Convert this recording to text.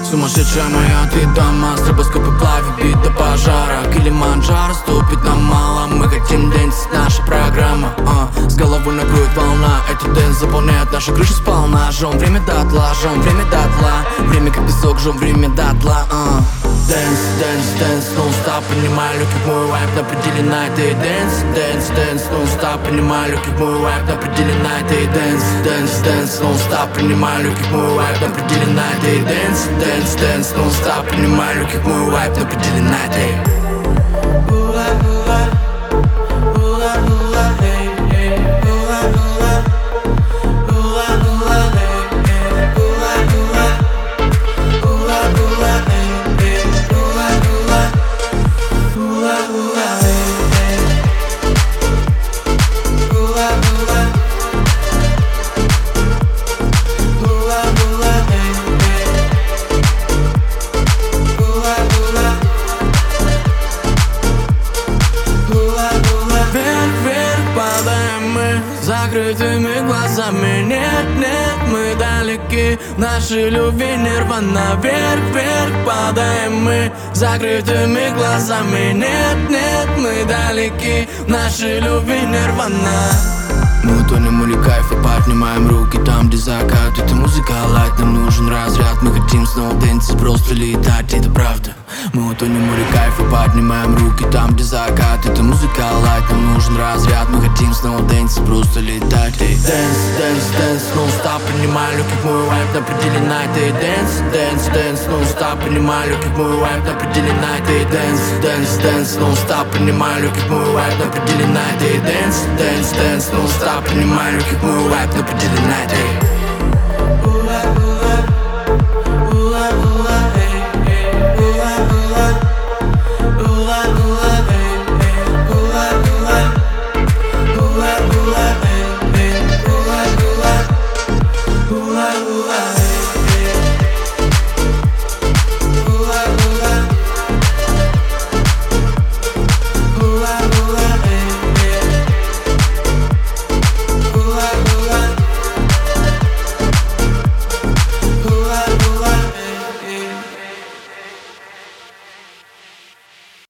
Сумасшедшая моя ты дама, стробоскопы плавят бит до пожара. Килиманджаро ступит нам мало, мы хотим дэнсить, наша программа. С головой накроет волна, этот дэнс заполняет наши крыши сполна. Жжем время дотла, жжем время дотла, время как песок, жжем время дотла. Дэнс, дэнс, дэнс, нон-стоп, понимаю, как мой вайб на пределе night и дэнс. Дэнс, дэнс, нон-стоп, понимаю, как мой вайб на пределе night и дэнс. Дэнс, дэнс, нон-стоп, понимаю, как мой вайб на пределе night и дэнс. Дэнс, дэнс, нон-стоп, понимаю, как мой вайб на пределе night и закрытыми глазами. Нет, нет, мы далеки, наши любви нирвана. Вверх, вверх падаем мы закрытыми глазами. Нет, нет, мы далеки, наши любви нирвана. Мы утонем или кайфа, поднимаем руки там, где закат. Это музыка лайт, нам нужен разряд. Мы хотим снова дэнсить, просто летать, это правда. Мы утонем море кайфа, поднимаем руки там, где закат. Это музыка лайт, нам нужен разряд. Мы хотим снова дэнсить, просто летать. Дэнс, дэнс, дэнс, нон-стоп, понимаю, как мой вайб на пределе night и дэнс. Дэнс, дэнс, нон-стоп, понимаю, как мой вайб на пределе night и дэнс. Дэнс, дэнс, нон-стоп, понимаю, как мой вайб на пределе night и дэнс. Дэнс, дэнс, нон-стоп, понимаю, как мой вайб на пределе